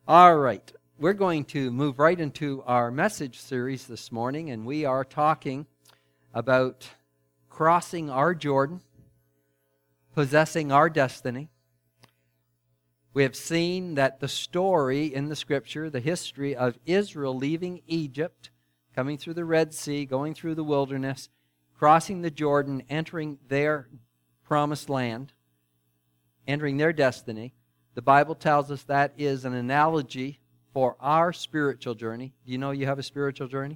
All right. We're going to move right into our message series this morning, and we are talking about crossing our Jordan, possessing our destiny. We have seen that the story in the Scripture, the history of Israel leaving Egypt, coming through the Red Sea, going through the wilderness, crossing the Jordan, entering their promised land, entering their destiny. The Bible tells us that is an analogy for our spiritual journey. Do you know you have a spiritual journey?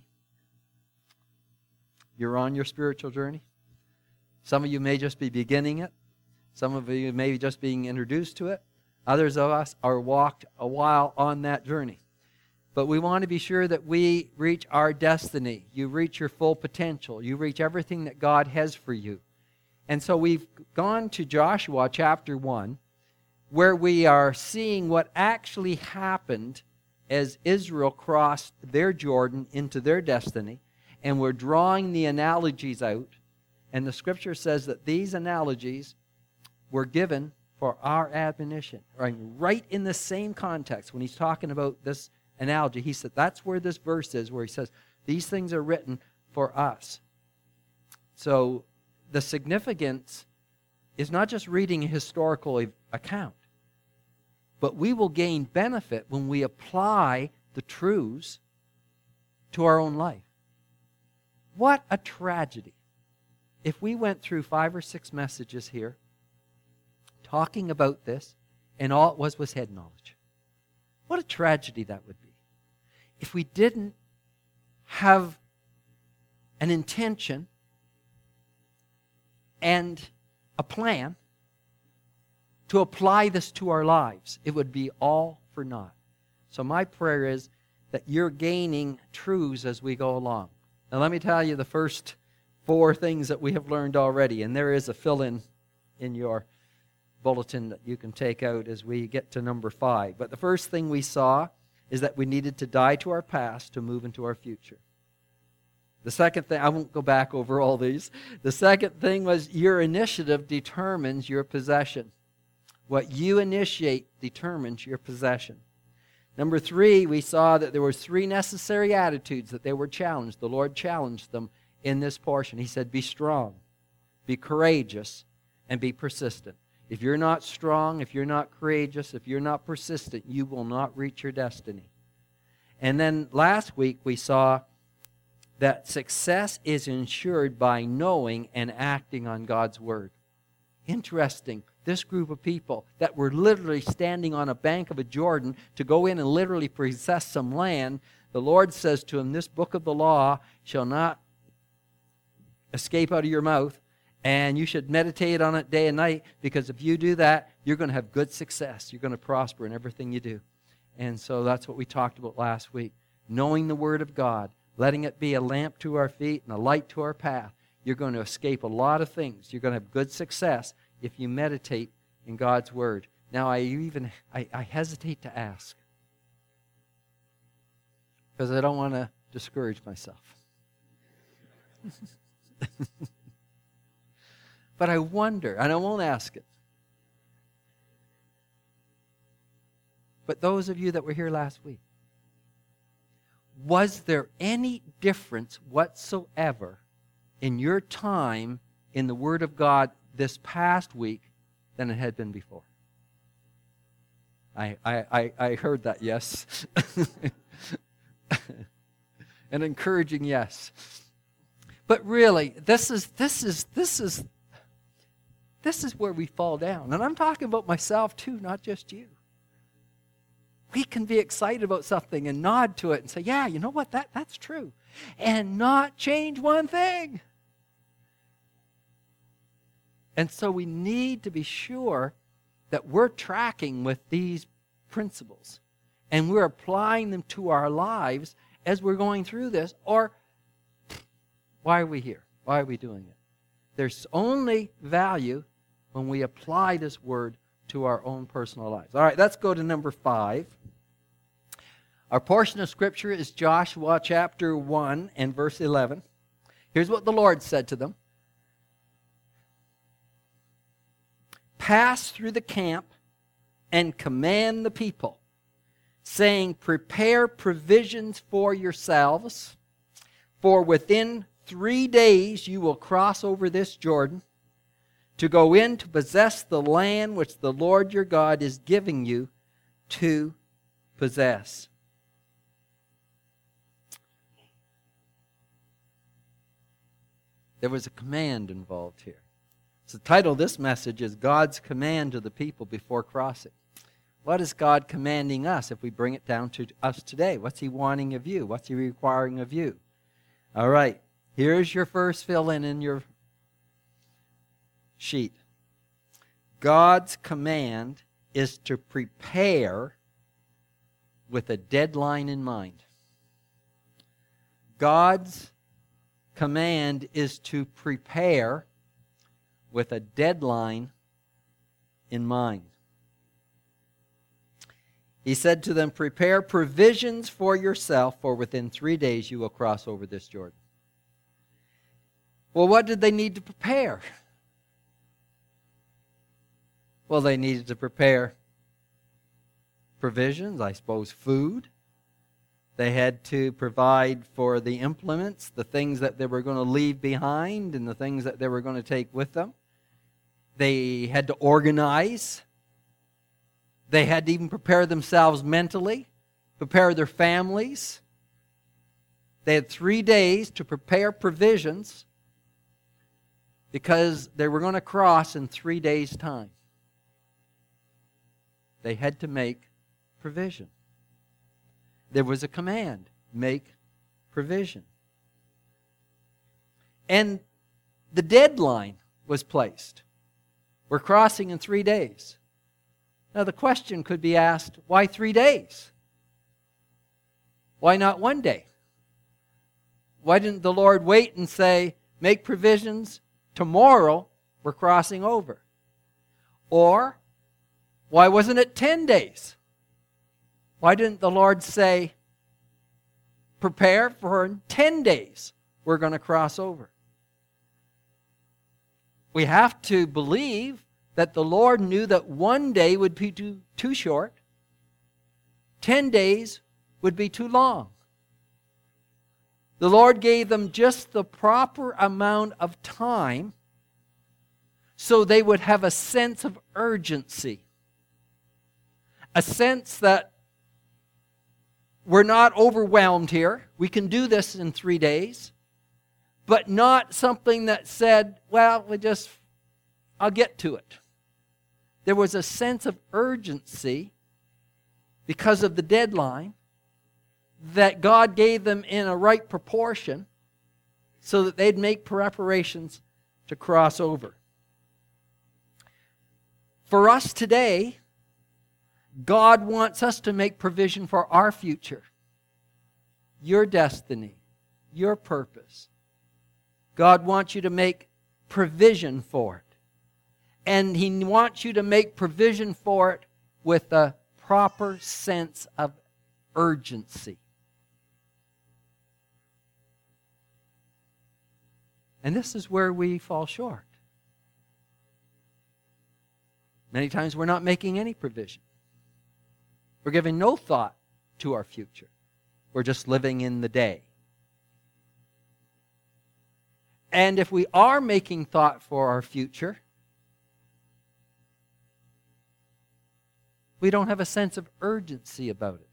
You're on your spiritual journey. Some of you may just be beginning it. Some of you may be just being introduced to it. Others of us are walked a while on that journey. But we want to be sure that we reach our destiny. You reach your full potential. You reach everything that God has for you. And so we've gone to Joshua chapter 1, where we are seeing what actually happened as Israel crossed their Jordan into their destiny, and we're drawing the analogies out, and the Scripture says that these analogies were given for our admonition. Right in the same context, when he's talking about this analogy, he said that's where this verse is, where he says these things are written for us. So the significance is not just reading a historical account, but we will gain benefit when we apply the truths to our own life. What a tragedy if we went through 5 or 6 messages here talking about this and all it was head knowledge. What a tragedy that would be if we didn't have an intention and a plan to apply this to our lives. It would be all for naught. So my prayer is that you're gaining truths as we go along. Now let me tell you the first 4 things that we have learned already, and there is a fill-in in your bulletin that you can take out as we get to number 5. But the first thing we saw is that we needed to die to our past to move into our future. The second thing, I won't go back over all these. The second thing was your initiative determines your possession. What you initiate determines your possession. Number 3, we saw that there were 3 necessary attitudes that they were challenged. The Lord challenged them in this portion. He said, be strong, be courageous, and be persistent. If you're not strong, if you're not courageous, if you're not persistent, you will not reach your destiny. And then last week we saw that success is ensured by knowing and acting on God's Word. Interesting. This group of people that were literally standing on a bank of a Jordan to go in and literally possess some land, the Lord says to them, this book of the law shall not escape out of your mouth, and you should meditate on it day and night, because if you do that, you're going to have good success. You're going to prosper in everything you do. And so that's what we talked about last week. Knowing the Word of God, letting it be a lamp to our feet and a light to our path. You're going to escape a lot of things. You're going to have good success if you meditate in God's Word. Now, I hesitate to ask, because I don't want to discourage myself. But I wonder, and I won't ask it, but those of you that were here last week, was there any difference whatsoever in your time in the Word of God this past week than it had been before? I heard that yes. An encouraging yes. But really, this is where we fall down. And I'm talking about myself too, not just you. We can be excited about something and nod to it and say, yeah, you know what, that's true. And not change one thing. And so we need to be sure that we're tracking with these principles and we're applying them to our lives as we're going through this. Or why are we here? Why are we doing it? There's only value when we apply this word to our own personal lives. All right, let's go to number 5. Our portion of Scripture is Joshua chapter 1 and verse 11. Here's what the Lord said to them. Pass through the camp and command the people, saying, prepare provisions for yourselves, for within 3 days you will cross over this Jordan to go in to possess the land which the Lord your God is giving you to possess. There was a command involved here. So the title of this message is God's Command to the People Before Crossing. What is God commanding us if we bring it down to us today? What's He wanting of you? What's He requiring of you? All right, here's your first fill-in your sheet. God's command is to prepare with a deadline in mind. God's command is to prepare with a deadline in mind. He said to them, prepare provisions for yourself, for within 3 days you will cross over this Jordan. Well, what did they need to prepare? Well, they needed to prepare provisions, I suppose food. They had to provide for the implements, the things that they were going to leave behind and the things that they were going to take with them. They had to organize. They had to even prepare themselves mentally, prepare their families. They had 3 days to prepare provisions because they were going to cross in 3 days' time. They had to make provision. There was a command, make provision. And the deadline was placed. We're crossing in 3 days. Now the question could be asked, why 3 days? Why not 1 day? Why didn't the Lord wait and say, make provisions, tomorrow we're crossing over? Or, why wasn't it 10 days? Why didn't the Lord say, prepare for 10 days we're going to cross over? We have to believe that the Lord knew that 1 day would be too short. 10 days would be too long. The Lord gave them just the proper amount of time so they would have a sense of urgency. A sense that we're not overwhelmed here. We can do this in 3 days. But not something that said, well, I'll get to it. There was a sense of urgency because of the deadline that God gave them in a right proportion so that they'd make preparations to cross over. For us today, God wants us to make provision for our future, your destiny, your purpose. God wants you to make provision for it. And He wants you to make provision for it with a proper sense of urgency. And this is where we fall short. Many times we're not making any provision. We're giving no thought to our future. We're just living in the day. And if we are making thought for our future, we don't have a sense of urgency about it.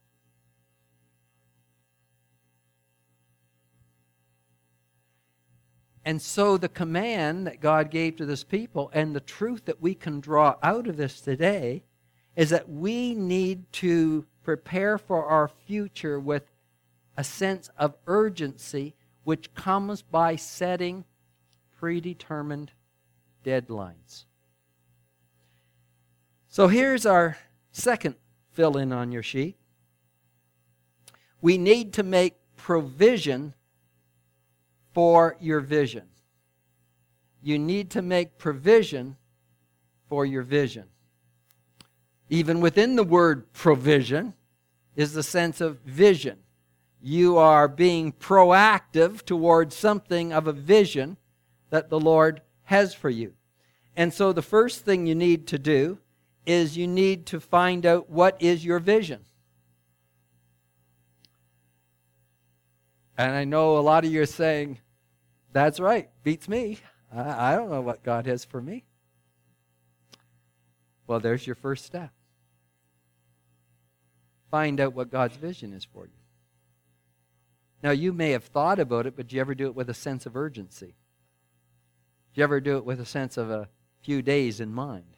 And so the command that God gave to this people and the truth that we can draw out of this today is that we need to prepare for our future with a sense of urgency which comes by setting predetermined deadlines. So here's our second fill-in on your sheet. We need to make provision for your vision. You need to make provision for your vision. Even within the word provision is the sense of vision. You are being proactive towards something of a vision that the Lord has for you. And so the first thing you need to do is you need to find out what is your vision. And I know a lot of you are saying, that's right, beats me. I don't know what God has for me. Well, there's your first step. Find out what God's vision is for you. Now, you may have thought about it, but do you ever do it with a sense of urgency? Do you ever do it with a sense of a few days in mind?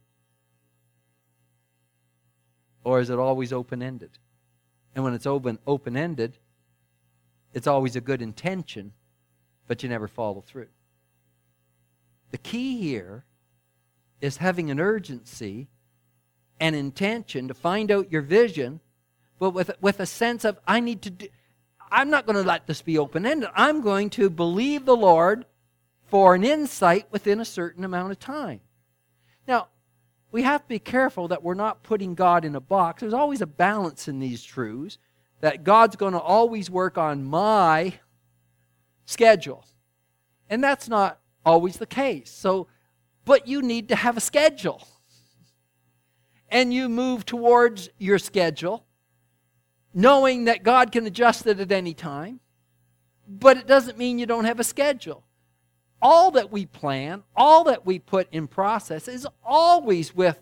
Or is it always open-ended? And when it's open-ended, it's always a good intention, but you never follow through. The key here is having an urgency and intention to find out your vision, but with a sense of, I need to do, I'm not going to let this be open-ended. I'm going to believe the Lord for an insight within a certain amount of time. Now, we have to be careful that we're not putting God in a box. There's always a balance in these truths, that God's going to always work on my schedule. And that's not always the case. So, but you need to have a schedule. And you move towards your schedule, knowing that God can adjust it at any time. But it doesn't mean you don't have a schedule. All that we plan, all that we put in process is always with,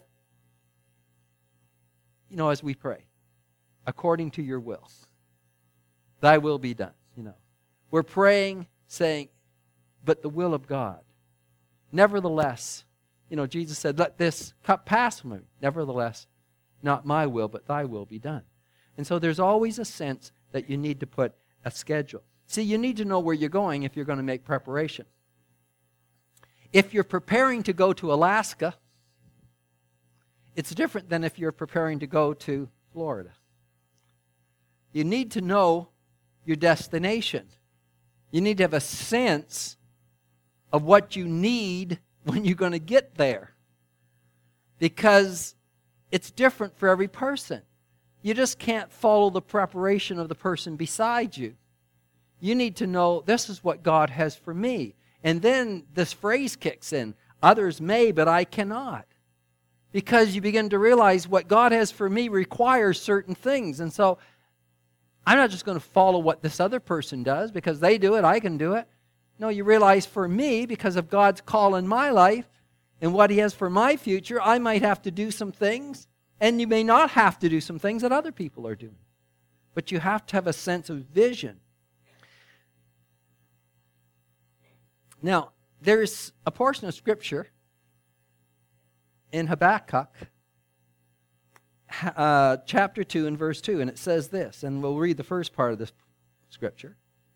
as we pray, according to your will. Thy will be done, We're praying, saying, but the will of God. Nevertheless, Jesus said, let this cup pass from me. Nevertheless, not my will, but thy will be done. And so there's always a sense that you need to put a schedule. See, you need to know where you're going if you're going to make preparation. If you're preparing to go to Alaska, it's different than if you're preparing to go to Florida. You need to know your destination. You need to have a sense of what you need when you're going to get there. Because it's different for every person. You just can't follow the preparation of the person beside you. You need to know, this is what God has for me. And then this phrase kicks in, others may, but I cannot. Because you begin to realize what God has for me requires certain things. And so, I'm not just going to follow what this other person does, because they do it, I can do it. No, you realize for me, because of God's call in my life, and what He has for my future, I might have to do some things, and you may not have to do some things that other people are doing. But you have to have a sense of vision. Now, there's a portion of Scripture in Habakkuk, chapter 2 and verse 2, and it says this, and we'll read the first part of this Scripture.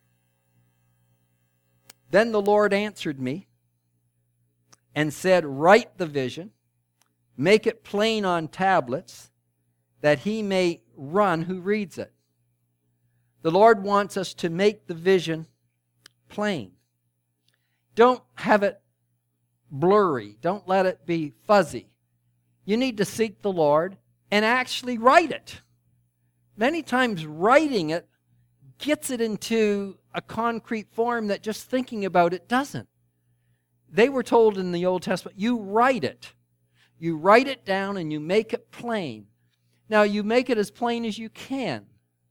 Then the Lord answered me and said, write the vision, make it plain on tablets, that he may run who reads it. The Lord wants us to make the vision plain. Don't have it blurry. Don't let it be fuzzy. You need to seek the Lord and actually write it. Many times writing it gets it into a concrete form that just thinking about it doesn't. They were told in the Old Testament, you write it. You write it down and you make it plain. Now you make it as plain as you can,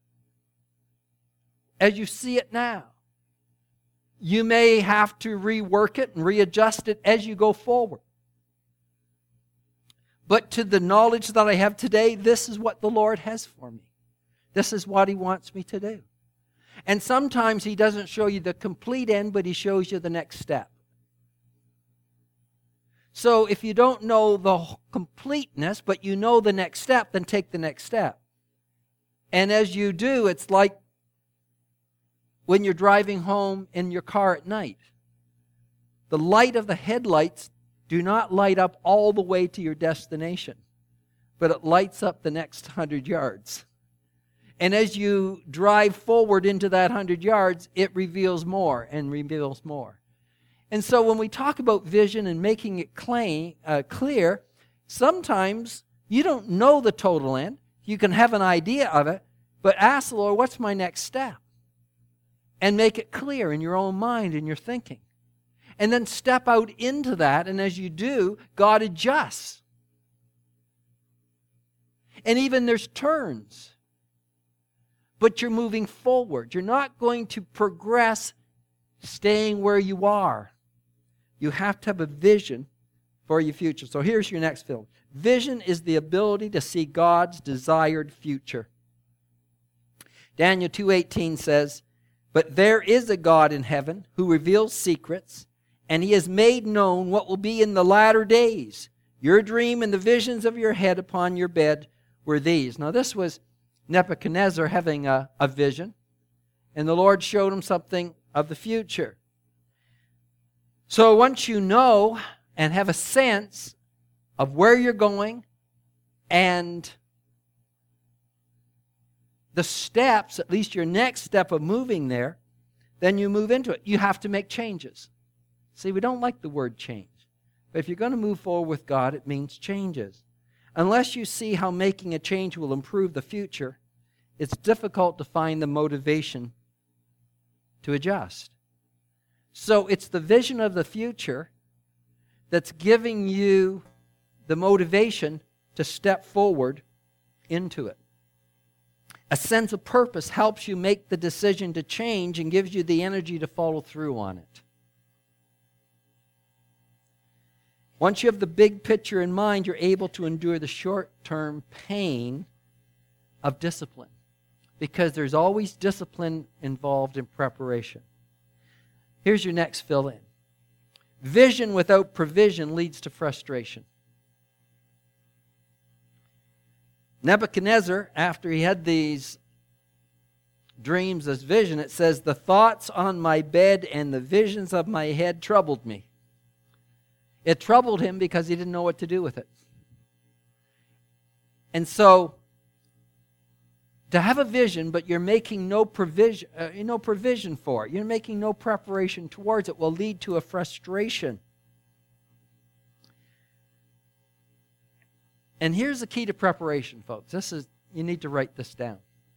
as you see it now. You may have to rework it and readjust it as you go forward. But to the knowledge that I have today, this is what the Lord has for me. This is what He wants me to do. And sometimes He doesn't show you the complete end, but He shows you the next step. So if you don't know the completeness, but you know the next step, then take the next step. And as you do, it's like when you're driving home in your car at night. The light of the headlights do not light up all the way to your destination, but it lights up the next 100 yards. And as you drive forward into that 100 yards, it reveals more and reveals more. And so when we talk about vision and making it clear, sometimes you don't know the total end. You can have an idea of it, but ask the Lord, what's my next step? And make it clear in your own mind and your thinking. And then step out into that, and as you do, God adjusts. And even there's turns. but you're moving forward. You're not going to progress staying where you are. You have to have a vision for your future. So here's your next film. Vision is the ability to see God's desired future. Daniel 2:18 says, "But there is a God in heaven who reveals secrets, and he has made known what will be in the latter days. Your dream and the visions of your head upon your bed were these." Now this was Nebuchadnezzar having a vision, and the Lord showed him something of the future. So once you know and have a sense of where you're going and the steps, at least your next step of moving there, then you move into it. You have to make changes. See, we don't like the word change. But if you're going to move forward with God, it means changes. Unless you see how making a change will improve the future, it's difficult to find the motivation to adjust. So it's the vision of the future that's giving you the motivation to step forward into it. A sense of purpose helps you make the decision to change and gives you the energy to follow through on it. Once you have the big picture in mind, you're able to endure the short-term pain of discipline, because there's always discipline involved in preparation. Here's your next fill-in. Vision without provision leads to frustration. Nebuchadnezzar, after he had these dreams, this vision, it says, "The thoughts on my bed and the visions of my head troubled me." It troubled him because he didn't know what to do with it. And so, to have a vision, but you're making no provision for it, you're making no preparation towards it, will lead to a frustration. And here's the key to preparation, folks. You need to write this down.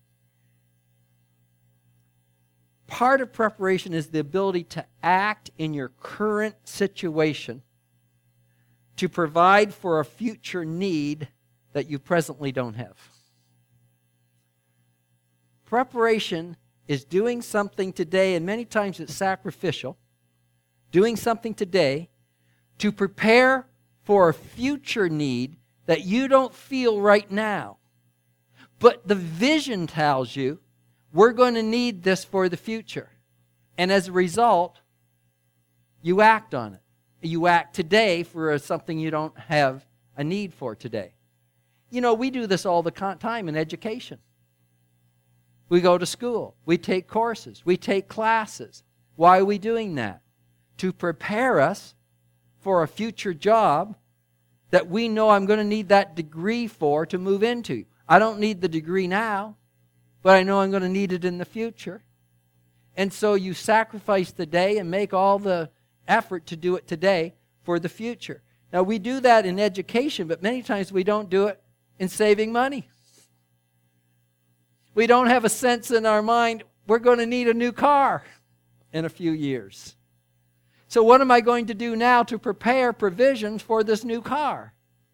Part of preparation is the ability to act in your current situation to provide for a future need that you presently don't have. Preparation is doing something today, and many times it's sacrificial, doing something today to prepare for a future need that you don't feel right now. But the vision tells you, we're going to need this for the future. And as a result, you act on it. You act today for something you don't have a need for today. You know, we do this all the time in education. We go to school. We take courses. We take classes. Why are we doing that? To prepare us for a future job that we know I'm going to need that degree for to move into. I don't need the degree now, but I know I'm going to need it in the future. And so you sacrifice the day and make all the effort to do it today for the future. Now, we do that in education, but many times we don't do it in saving money. We don't have a sense in our mind, we're going to need a new car in a few years. So what am I going to do now to prepare provisions for this new car?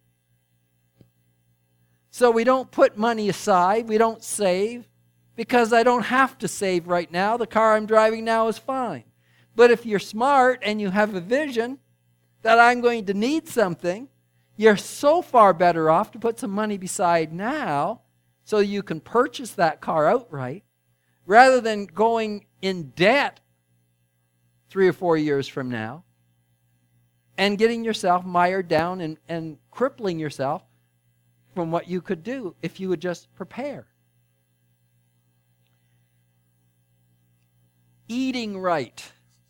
So we don't put money aside, we don't save, because I don't have to save right now. The car I'm driving now is fine. But if you're smart and you have a vision that I'm going to need something, you're so far better off to put some money beside now so you can purchase that car outright, rather than going in debt 3 or 4 years from now and getting yourself mired down and crippling yourself from what you could do if you would just prepare. Eating right.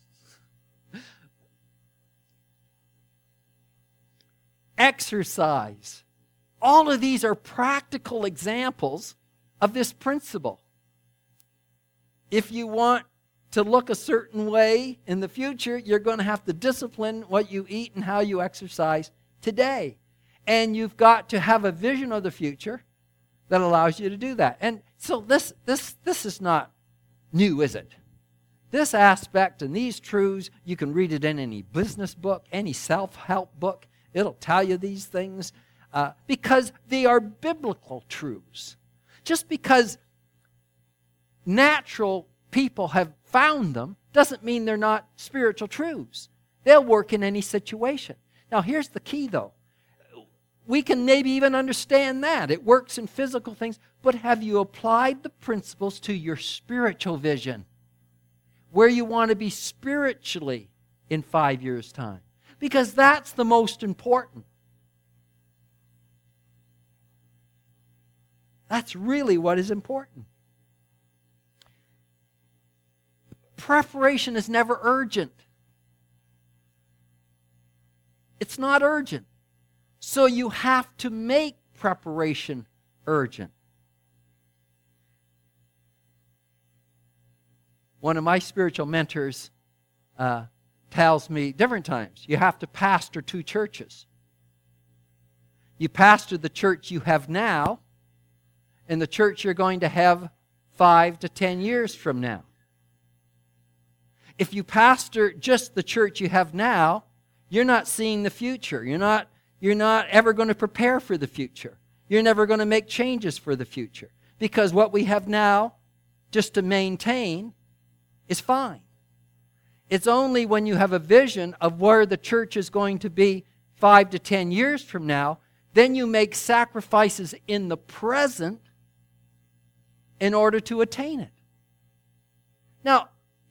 Exercise. All of these are practical examples of this principle. If you want to look a certain way in the future, you're going to have to discipline what you eat and how you exercise today. And you've got to have a vision of the future that allows you to do that. And so this is not new, is it? This aspect and these truths, you can read it in any business book, any self-help book. It'll tell you these things because they are biblical truths. Just because natural people have found them doesn't mean they're not spiritual truths. They'll work in any situation. Now, here's the key, though. We can maybe even understand that. It works in physical things, but have you applied the principles to your spiritual vision? Where you want to be spiritually in 5 years' time? Because that's the most important. That's really what is important. Preparation is never urgent. It's not urgent. So you have to make preparation urgent. One of my spiritual mentors tells me different times, you have to pastor 2 churches. You pastor the church you have now and the church you're going to have 5 to 10 years from now. If you pastor just the church you have now, you're not seeing the future. You're not ever going to prepare for the future. You're never going to make changes for the future. Because what we have now, just to maintain, is fine. It's only when you have a vision of where the church is going to be 5 to 10 years from now, then you make sacrifices in the present in order to attain it. Now,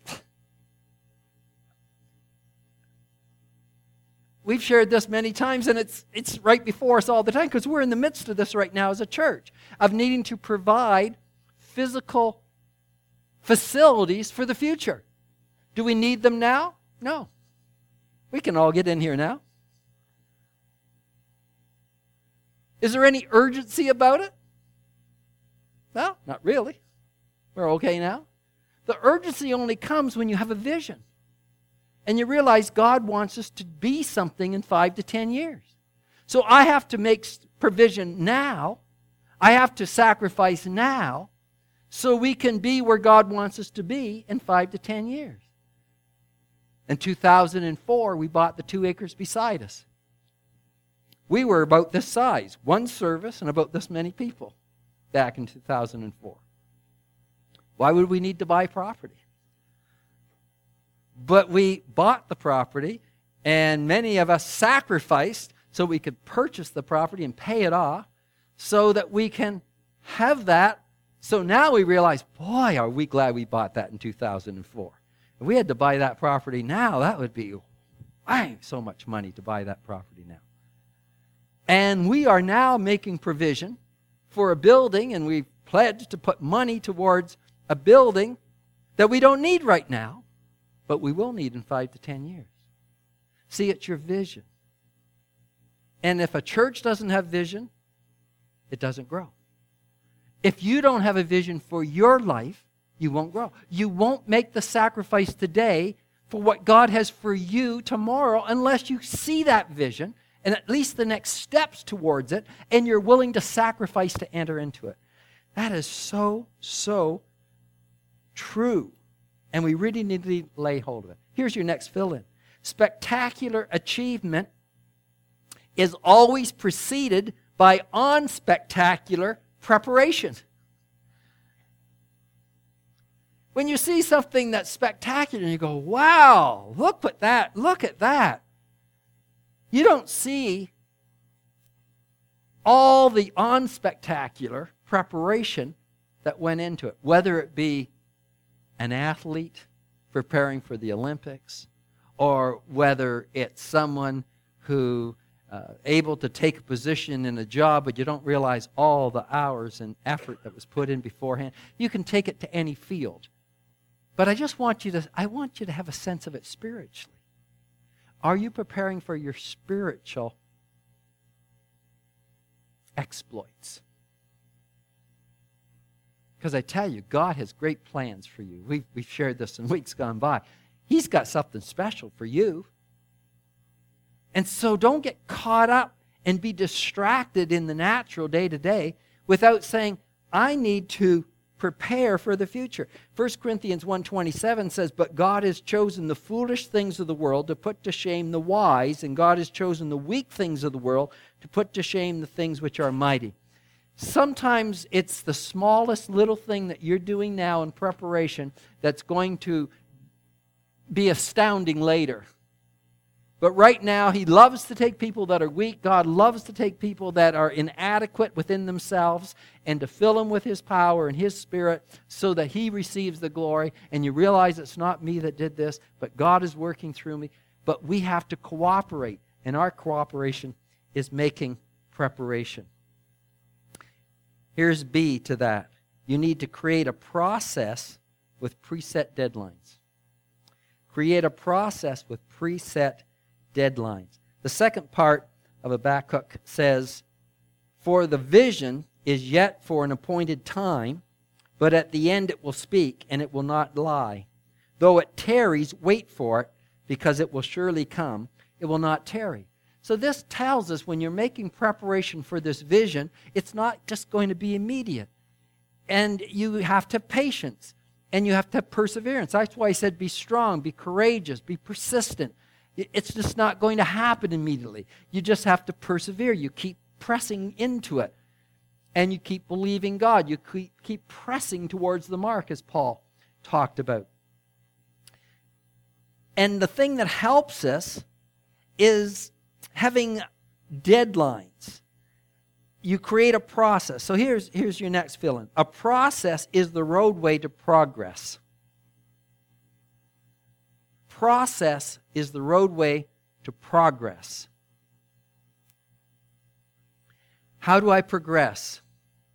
we've shared this many times, and it's right before us all the time because we're in the midst of this right now as a church, of needing to provide physical facilities for the future. Do we need them now? No. We can all get in here now. Is there any urgency about it? No, not really. We're okay now. The urgency only comes when you have a vision. And you realize God wants us to be something in 5 to 10 years. So I have to make provision now. I have to sacrifice now so we can be where God wants us to be in 5 to 10 years. In 2004, we bought the 2 acres beside us. We were about this size, 1 service and about this many people back in 2004. Why would we need to buy property? But we bought the property, and many of us sacrificed so we could purchase the property and pay it off so that we can have that. So now we realize, boy, are we glad we bought that in 2004. If we had to buy that property now, that would be so much money to buy that property now. And we are now making provision for a building, and we've pledged to put money towards a building that we don't need right now, but we will need in 5 to 10 years. See, it's your vision. And if a church doesn't have vision, it doesn't grow. If you don't have a vision for your life, you won't grow. You won't make the sacrifice today for what God has for you tomorrow unless you see that vision and at least the next steps towards it, and you're willing to sacrifice to enter into it. That is so, so true. And we really need to lay hold of it. Here's your next fill-in. Spectacular achievement is always preceded by unspectacular preparation. When you see something that's spectacular and you go, wow, look at that. You don't see all the unspectacular preparation that went into it, whether it be an athlete preparing for the Olympics, or whether it's someone who able to take a position in a job, but you don't realize all the hours and effort that was put in beforehand. You can take it to any field. But I want you to have a sense of it spiritually. Are you preparing for your spiritual exploits? Because I tell you, God has great plans for you. We've shared this in weeks gone by. He's got something special for you. And so don't get caught up and be distracted in the natural day to day without saying, I need to prepare for the future. 1 Corinthians 1:27 says, but God has chosen the foolish things of the world to put to shame the wise, and God has chosen the weak things of the world to put to shame the things which are mighty. Sometimes it's the smallest little thing that you're doing now in preparation that's going to be astounding later. But right now, He loves to take people that are weak. God loves to take people that are inadequate within themselves and to fill them with His power and His Spirit so that He receives the glory. And you realize it's not me that did this, but God is working through me. But we have to cooperate, and our cooperation is making preparation. Here's B to that. You need to create a process with preset deadlines. Create a process with preset deadlines. The second part of Habakkuk says, "For the vision is yet for an appointed time, but at the end it will speak, and it will not lie. Though it tarries, wait for it, because it will surely come. It will not tarry." So this tells us when you're making preparation for this vision, it's not just going to be immediate. And you have to have patience. And you have to have perseverance. That's why He said be strong, be courageous, be persistent. It's just not going to happen immediately. You just have to persevere. You keep pressing into it. And you keep believing God. You keep pressing towards the mark, as Paul talked about. And the thing that helps us is having deadlines. You create a process. So here's your next fill-in. A process is the roadway to progress. Process is the roadway to progress. How do I progress?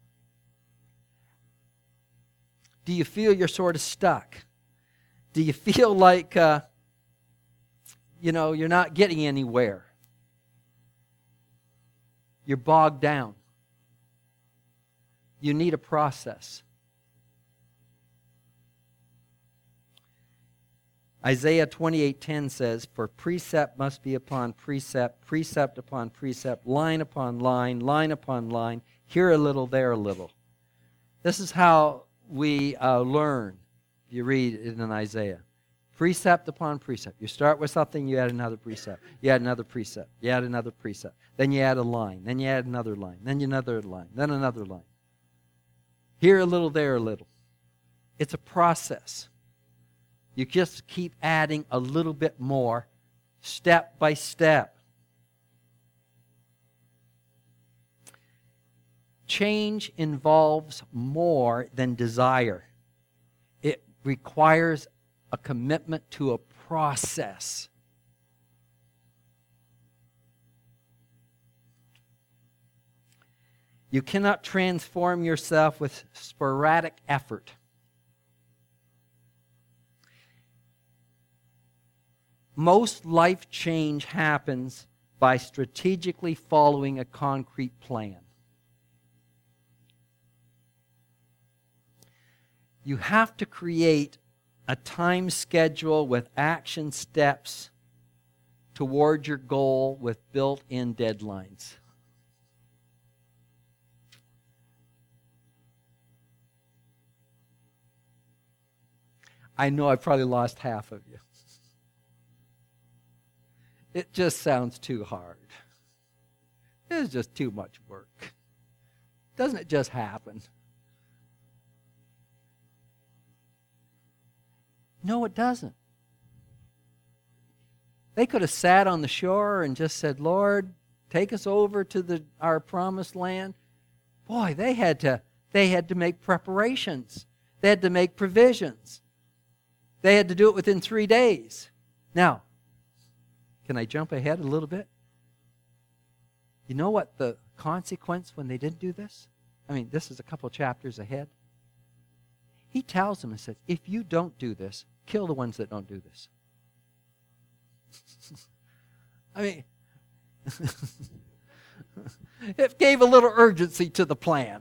Do you feel you're sort of stuck? Do you feel like, you're not getting anywhere? You're bogged down. You need a process. Isaiah 28:10 says, "For precept must be upon precept, precept upon precept, line upon line, line upon line, here a little, there a little." This is how we learn. You read it in Isaiah. Precept upon precept. You start with something, you add another precept. You add another precept. You add another precept. Then you add a line. Then you add another line. Then another line. Then another line. Here a little, there a little. It's a process. You just keep adding a little bit more, step by step. Change involves more than desire. It requires a commitment to a process. You cannot transform yourself with sporadic effort. Most life change happens by strategically following a concrete plan. You have to create a time schedule with action steps toward your goal with built-in deadlines. I know I probably lost half of you. It just sounds too hard. It's just too much work. Doesn't it just happen? No, it doesn't. They could have sat on the shore and just said, "Lord, take us over to our promised land." Boy, they had to make preparations. They had to make provisions. They had to do it within 3 days. Now, can I jump ahead a little bit? You know what the consequence when they didn't do this? I mean, this is a couple chapters ahead. He tells them and says, "If you don't do this, kill the ones that don't do this." I mean, it gave a little urgency to the plan.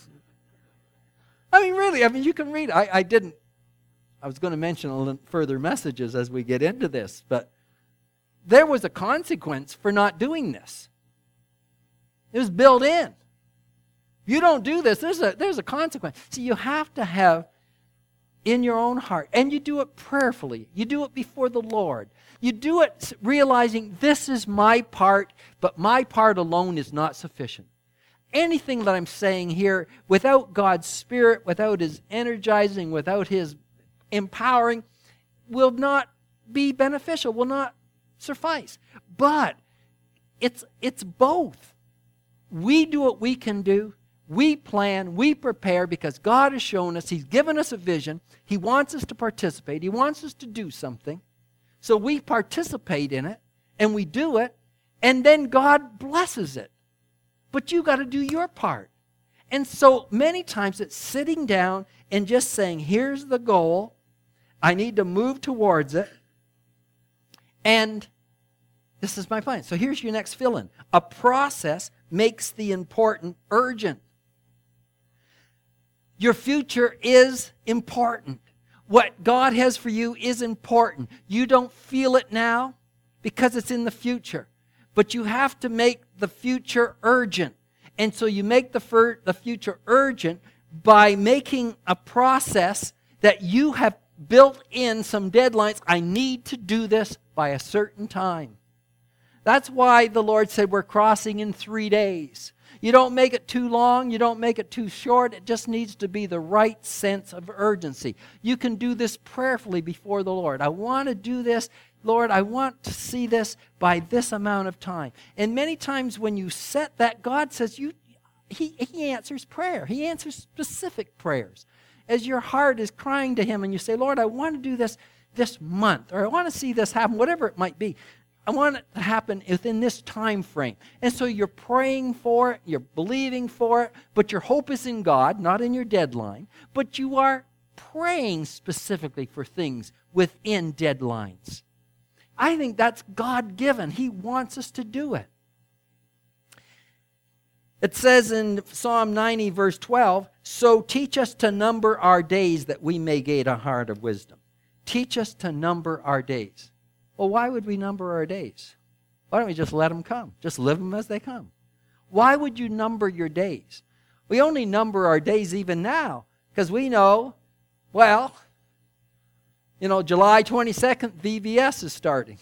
I mean, really, you can read. I was going to mention a little further messages as we get into this, but there was a consequence for not doing this. It was built in. If you don't do this, there's a consequence. See, you have to have in your own heart, and you do it prayerfully. You do it before the Lord. You do it realizing this is my part, but my part alone is not sufficient. anything that I'm saying here, without God's Spirit, without His energizing, without His empowering, will not be beneficial, will not suffice. But it's both. We do what we can do. We plan, we prepare, because God has shown us, He's given us a vision. He wants us to participate. He wants us to do something. So we participate in it, and we do it, and then God blesses it. But you got to do your part. And so many times it's sitting down and just saying, here's the goal. I need to move towards it. And this is my plan. So here's your next fill-in. A process makes the important urgent. Your future is important. What God has for you is important. You don't feel it now because it's in the future. But you have to make the future urgent. And so you make the future urgent by making a process that you have built in some deadlines. I need to do this by a certain time. That's why the Lord said we're crossing in 3 days. You don't make it too long. You don't make it too short. It just needs to be the right sense of urgency. You can do this prayerfully before the Lord. I want to do this. Lord, I want to see this by this amount of time. And many times when you set that, God says He answers prayer. He answers specific prayers. As your heart is crying to Him and you say, Lord, I want to do this month, or I want to see this happen, whatever it might be. I want it to happen within this time frame. And so you're praying for it, you're believing for it, but your hope is in God, not in your deadline. But you are praying specifically for things within deadlines. I think that's God-given. He wants us to do it. It says in Psalm 90, verse 12, so teach us to number our days that we may gain a heart of wisdom. Teach us to number our days. Well, why would we number our days? Why don't we just let them come? Just live them as they come. Why would you number your days? We only number our days even now because we know, well, July 22nd, VBS is starting.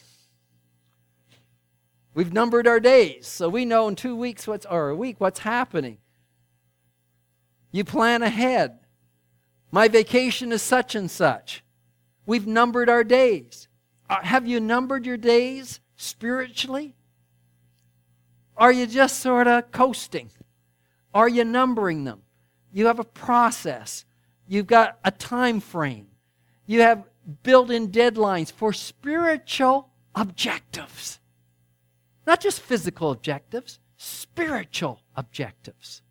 We've numbered our days, so we know in 2 weeks or a week what's happening. You plan ahead. My vacation is such and such. We've numbered our days. Have you numbered your days spiritually? Are you just sort of coasting? Are you numbering them? You have a process. You've got a time frame. You have built-in deadlines for spiritual objectives. Not just physical objectives, spiritual objectives.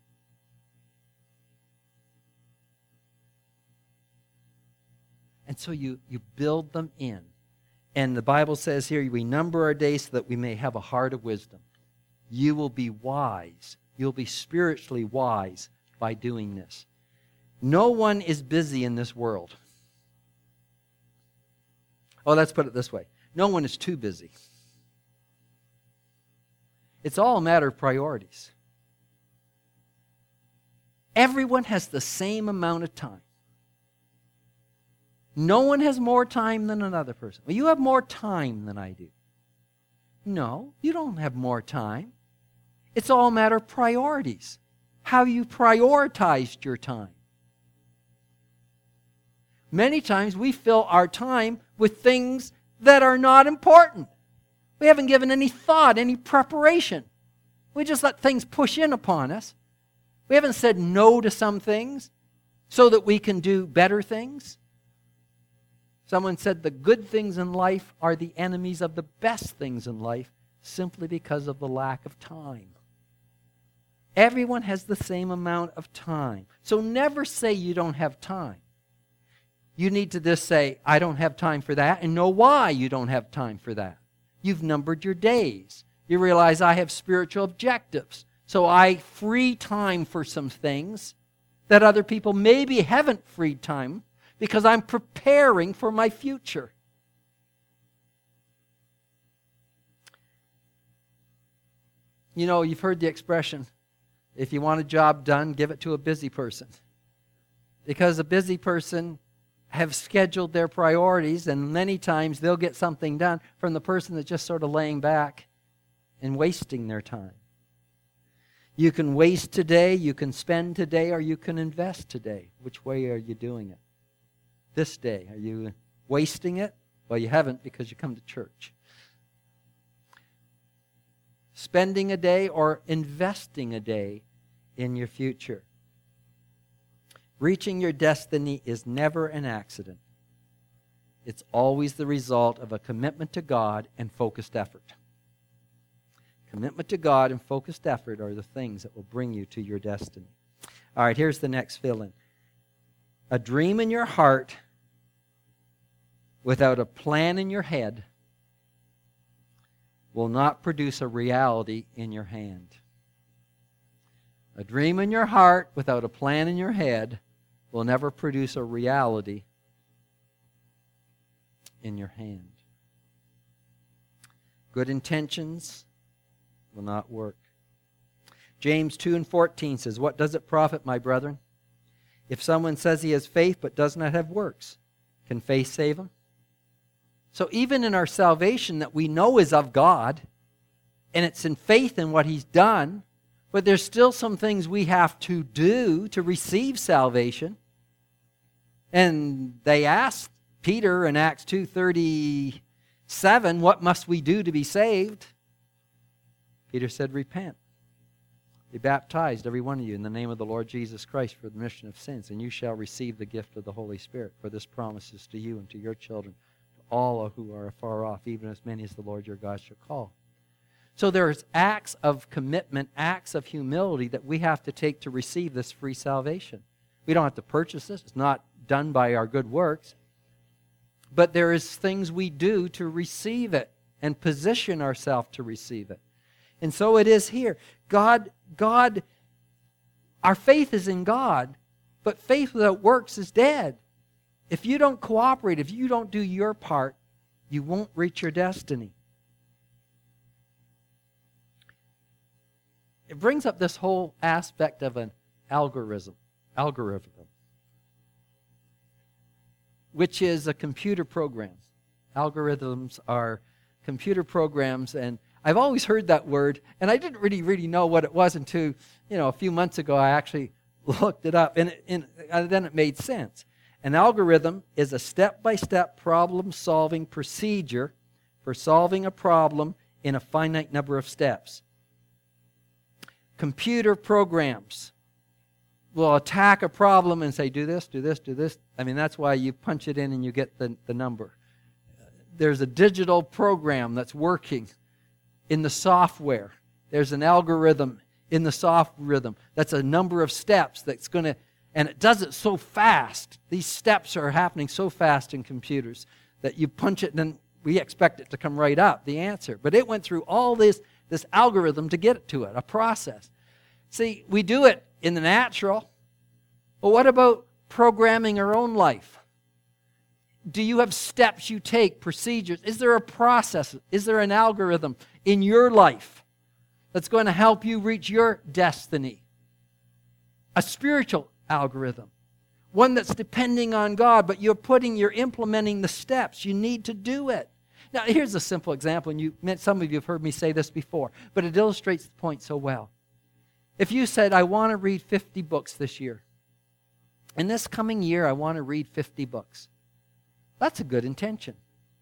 And so you build them in. And the Bible says here, we number our days so that we may have a heart of wisdom. You will be wise. You'll be spiritually wise by doing this. No one is busy in this world. Oh, let's put it this way. No one is too busy. It's all a matter of priorities. Everyone has the same amount of time. No one has more time than another person. Well, you have more time than I do. No, you don't have more time. It's all a matter of priorities. How you prioritized your time. Many times we fill our time with things that are not important. We haven't given any thought, any preparation. We just let things push in upon us. We haven't said no to some things so that we can do better things. Someone said the good things in life are the enemies of the best things in life simply because of the lack of time. Everyone has the same amount of time. So never say you don't have time. You need to just say, I don't have time for that, and know why you don't have time for that. You've numbered your days. You realize I have spiritual objectives. So I free time for some things that other people maybe haven't freed time because I'm preparing for my future. You've heard the expression, if you want a job done, give it to a busy person. Because a busy person have scheduled their priorities, and many times they'll get something done from the person that's just sort of laying back and wasting their time. You can waste today, you can spend today, or you can invest today. Which way are you doing it? This day, are you wasting it? Well, you haven't because you come to church. Spending a day or investing a day in your future. Reaching your destiny is never an accident. It's always the result of a commitment to God and focused effort. Commitment to God and focused effort are the things that will bring you to your destiny. All right, here's the next fill-in. A dream in your heart without a plan in your head will not produce a reality in your hand. A dream in your heart without a plan in your head will never produce a reality in your hand. Good intentions will not work. James 2:14 says, "What does it profit, my brethren, if someone says he has faith but does not have works? Can faith save him?" So even in our salvation that we know is of God, and it's in faith in what He's done, but there's still some things we have to do to receive salvation. And they asked Peter in Acts 2:37, "What must we do to be saved?" Peter said, "Repent. Be baptized, every one of you, in the name of the Lord Jesus Christ for the remission of sins, and you shall receive the gift of the Holy Spirit. For this promise is to you and to your children, to all who are afar off, even as many as the Lord your God shall call." So there's acts of commitment, acts of humility that we have to take to receive this free salvation. We don't have to purchase this. It's not done by our good works. But there is things we do to receive it and position ourselves to receive it. And so it is here. God, our faith is in God, but faith without works is dead. If you don't cooperate, if you don't do your part, you won't reach your destiny. It brings up this whole aspect of an algorithm, which is a computer program. Algorithms are computer programs, and I've always heard that word, and I didn't really know what it was until, a few months ago I actually looked it up, and then it made sense. An algorithm is a step-by-step problem-solving procedure for solving a problem in a finite number of steps. Computer programs will attack a problem and say, do this, do this, do this. I mean, that's why you punch it in and you get the number. There's a digital program that's working in the software. There's an algorithm in the software that's a number of steps that's going to, and it does it so fast. These steps are happening so fast in computers that you punch it and then we expect it to come right up, the answer. But it went through all this algorithm to get it to it, a process. See, we do it in the natural, but what about programming our own life? Do you have steps you take, procedures? Is there a process? Is there an algorithm in your life that's going to help you reach your destiny? A spiritual algorithm, one that's depending on God, but you're implementing the steps. You need to do it. Now, here's a simple example, and some of you have heard me say this before, but it illustrates the point so well. If you said, I want to read 50 books this year, in this coming year, I want to read 50 books. That's a good intention.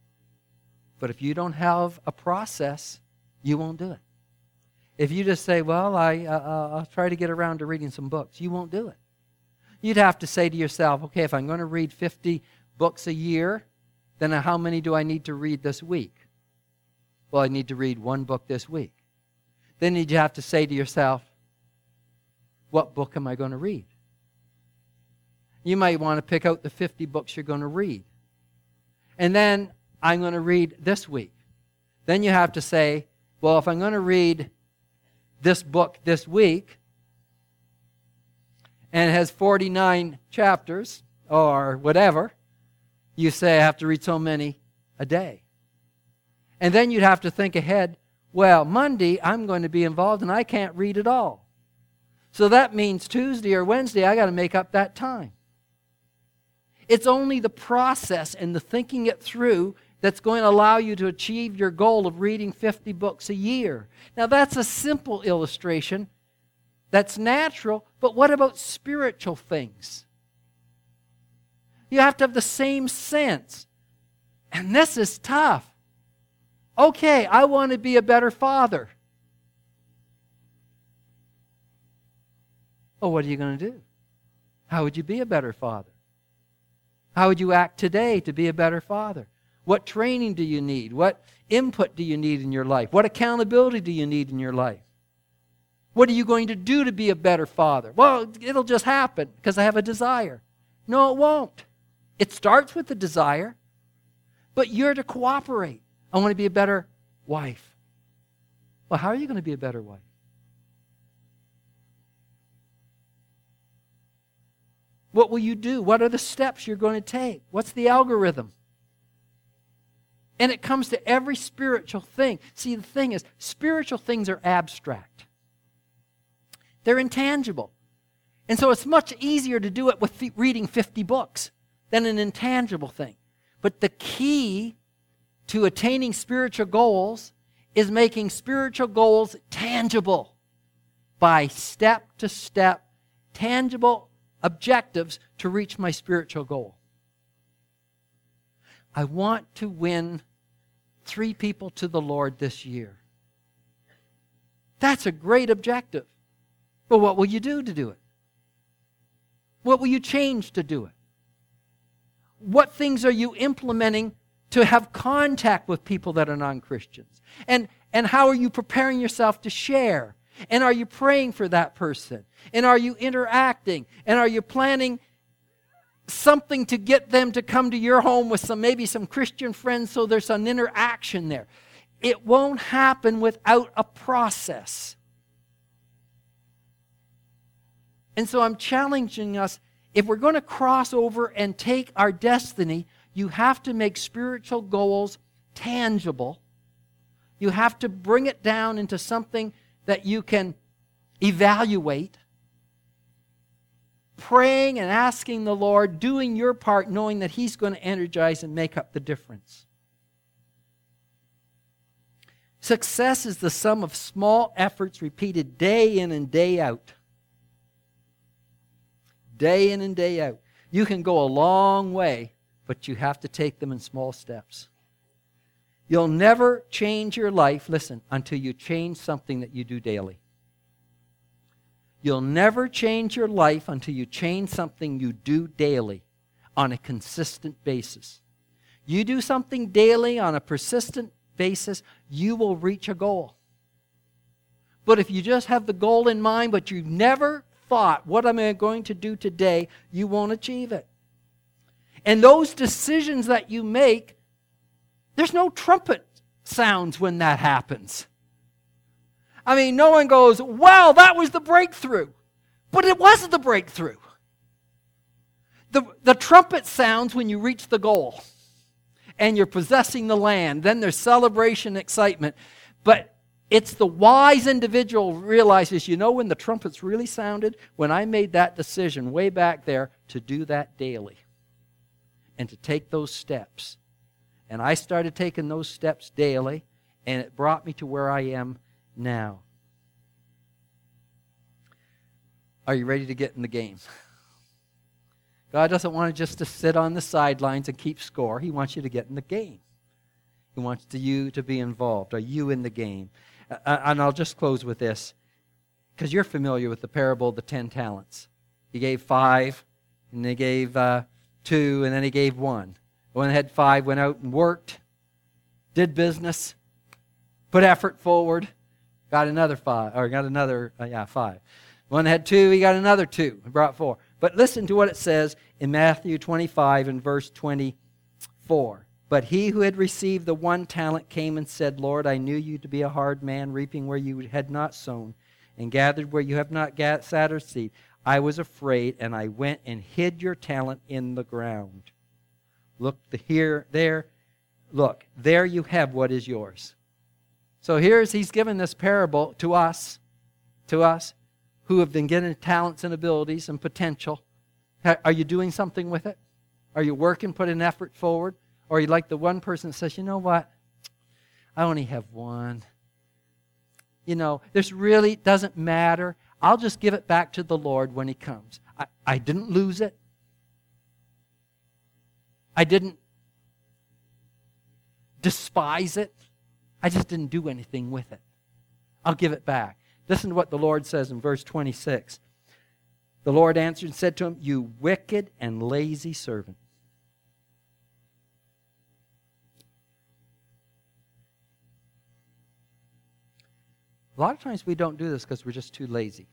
But if you don't have a process, you won't do it. If you just say, well, I'll try to get around to reading some books, you won't do it. You'd have to say to yourself, okay, if I'm going to read 50 books a year, then how many do I need to read this week? Well, I need to read one book this week. Then you'd have to say to yourself, what book am I going to read? You might want to pick out the 50 books you're going to read. And then I'm going to read this week. Then you have to say, well, if I'm going to read this book this week, and it has 49 chapters, or whatever, you say I have to read so many a day. And then you'd have to think ahead, well, Monday I'm going to be involved and I can't read at all. So that means Tuesday or Wednesday I got to make up that time. It's only the process and the thinking it through that's going to allow you to achieve your goal of reading 50 books a year. Now that's a simple illustration, That's natural, but what about spiritual things? You have to have the same sense. And this is tough. Okay, I want to be a better father. Well, what are you going to do? How would you be a better father? How would you act today to be a better father? What training do you need? What input do you need in your life? What accountability do you need in your life? What are you going to do to be a better father? Well, it'll just happen because I have a desire. No, it won't. It starts with the desire, but you're to cooperate. I want to be a better wife. Well, how are you going to be a better wife? What will you do? What are the steps you're going to take? What's the algorithm? And it comes to every spiritual thing. See, the thing is, spiritual things are abstract. They're intangible. And so it's much easier to do it with reading 50 books than an intangible thing. But the key to attaining spiritual goals is making spiritual goals tangible by step-to-step, tangible objectives to reach my spiritual goal. I want to win 3 people to the Lord this year. That's a great objective. But what will you do to do it? What will you change to do it? What things are you implementing to have contact with people that are non-Christians? And how are you preparing yourself to share? And are you praying for that person? And are you interacting? And are you planning something to get them to come to your home with maybe some Christian friends so there's an interaction there? It won't happen without a process. And so I'm challenging us, if we're going to cross over and take our destiny, you have to make spiritual goals tangible. You have to bring it down into something that you can evaluate. Praying and asking the Lord, doing your part, knowing that He's going to energize and make up the difference. Success is the sum of small efforts repeated day in and day out. Day in and day out. You can go a long way, but you have to take them in small steps. You'll never change your life, listen, until you change something that you do daily. You'll never change your life until you change something you do daily on a consistent basis. You do something daily on a persistent basis, you will reach a goal. But if you just have the goal in mind, but you never thought, what am I going to do today, you won't achieve it. And those decisions that you make, there's no trumpet sounds when that happens. I mean, no one goes, wow, that was the breakthrough. But it wasn't the breakthrough. The trumpet sounds when you reach the goal and you're possessing the land. Then there's celebration, excitement. But it's the wise individual who realizes, when the trumpets really sounded? When I made that decision way back there to do that daily and to take those steps. And I started taking those steps daily, and it brought me to where I am now. Are you ready to get in the game? God doesn't want just to sit on the sidelines and keep score. He wants you to get in the game. He wants you to be involved. Are you in the game? And I'll just close with this, because you're familiar with the parable of the 10 talents. He gave 5, and they gave 2, and then he gave 1. The one that had 5 went out and worked, did business, put effort forward, got another 5, or got another 5. One that had 2, he got another 2, and brought 4. But listen to what it says in Matthew 25 and verse 24. But he who had received the 1 talent came and said, Lord, I knew you to be a hard man, reaping where you had not sown, and gathered where you have not scattered seed. I was afraid, and I went and hid your talent in the ground. Look there you have what is yours. So he's given this parable to us who have been given talents and abilities and potential. Are you doing something with it? Are you working, putting effort forward? Or are you like the one person that says, you know what? I only have 1. This really doesn't matter. I'll just give it back to the Lord when He comes. I didn't lose it. I didn't despise it. I just didn't do anything with it. I'll give it back. Listen to what the Lord says in verse 26. The Lord answered and said to him, "You wicked and lazy servant." A lot of times we don't do this because we're just too lazy.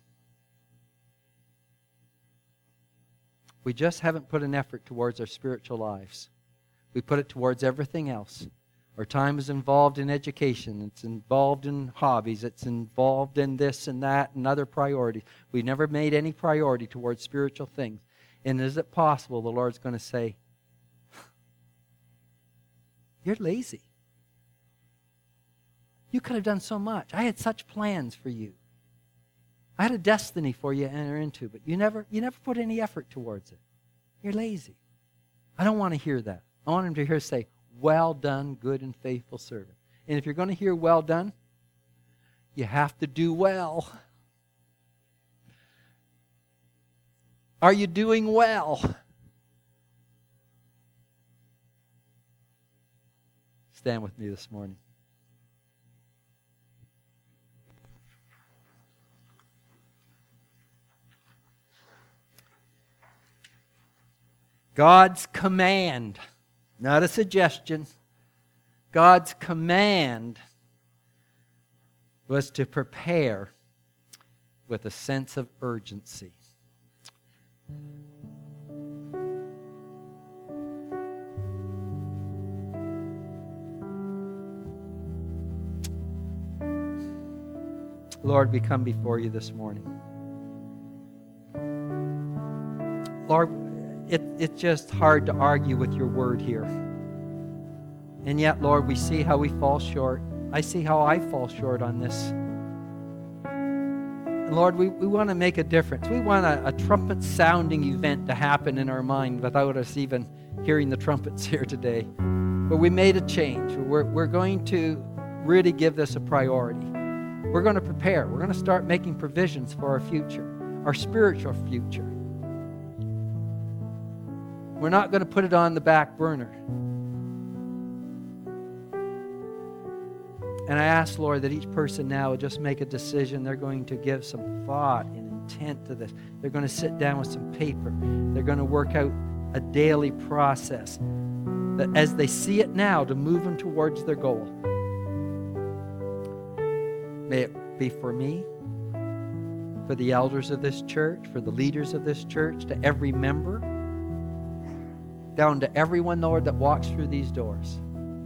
We just haven't put an effort towards our spiritual lives. We put it towards everything else. Our time is involved in education. It's involved in hobbies. It's involved in this and that and other priorities. We never made any priority towards spiritual things. And is it possible the Lord's going to say, "You're lazy. You could have done so much. I had such plans for you. I had a destiny for you to enter into, but you never put any effort towards it. You're lazy." I don't want to hear that. I want him to hear say, "Well done, good and faithful servant." And if you're going to hear "well done," you have to do well. Are you doing well? Stand with me this morning. God's command, not a suggestion. God's command was to prepare with a sense of urgency. Lord, we come before you this morning. Lord, it's just hard to argue with your word here. And yet, Lord, we see how we fall short. I see how I fall short on this. And Lord, we want to make a difference. We want a trumpet-sounding event to happen in our mind without us even hearing the trumpets here today. But we made a change. We're going to really give this a priority. We're going to prepare. We're going to start making provisions for our future, our spiritual future. We're not going to put it on the back burner. And I ask, Lord, that each person now will just make a decision. They're going to give some thought and intent to this. They're going to sit down with some paper. They're going to work out a daily process that as they see it now to move them towards their goal. May it be for me, for the elders of this church, for the leaders of this church, to every member, down to everyone, Lord, that walks through these doors.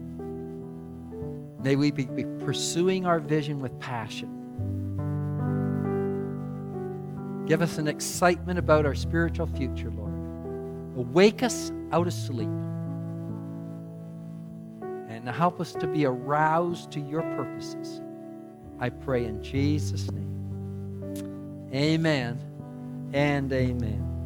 May we be pursuing our vision with passion. Give us an excitement about our spiritual future, Lord. Awake us out of sleep. And help us to be aroused to your purposes. I pray in Jesus' name. Amen and amen.